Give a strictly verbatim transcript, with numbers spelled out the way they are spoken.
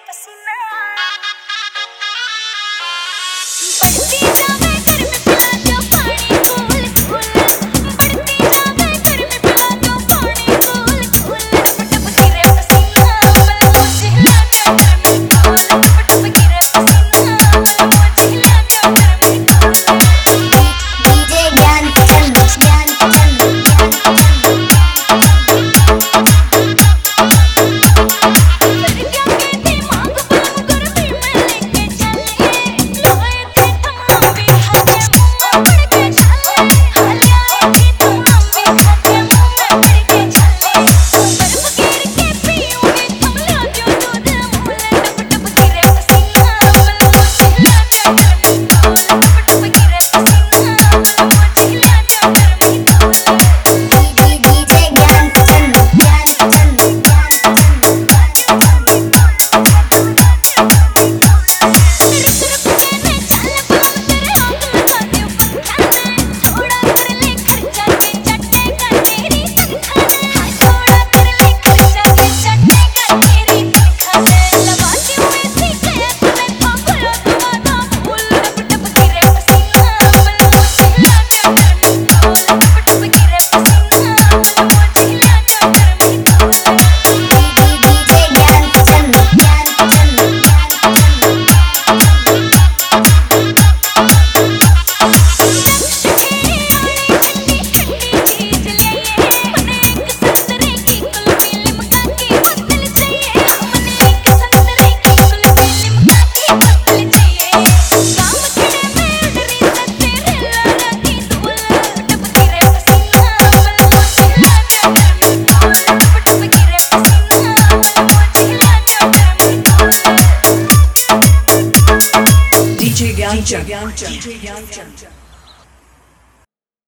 पसीना बढ़ती जावे घर में पिला दो पानी कूल कूल बढ़ती जावे घर में पिला दो पानी कूल कूल टप टप गिरे पसीना बल मुझे लगा गर्मी कूल टप टप गिरे पसीना बल मुझे लगा गर्मी कूल डीजे ज्ञान चंद ज्ञान चंद D J Gyan Chan.